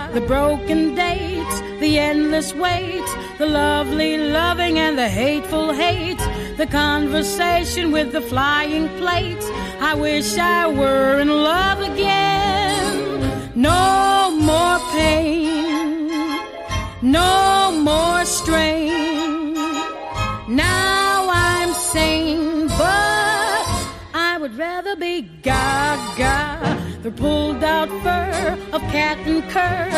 the broken dates, the endless wait, the lovely loving and the hateful hate, the conversation with the flying plates. I wish I were in love again. No more pain, no more strain. Now I'm sane, but I would rather be gaga. The pulled out fur of cat and cur,